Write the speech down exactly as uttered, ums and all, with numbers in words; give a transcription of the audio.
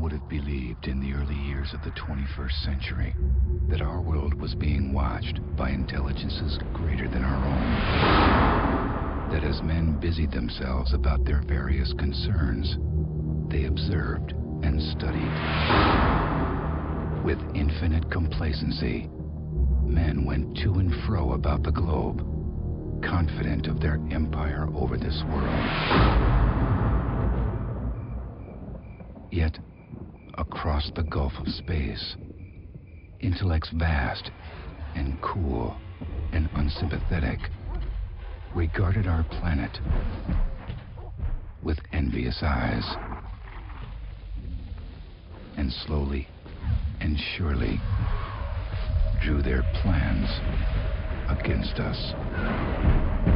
would have believed in the early years of the twenty-first century that our world was being watched by intelligences greater than our own? That as men busied themselves about their various concerns, they observed and studied. With infinite complacency, men went to and fro about the globe, confident of their empire over this world. Yet, across the gulf of space, intellects vast and cool and unsympathetic regarded our planet with envious eyes, and slowly and surely drew their plans against us.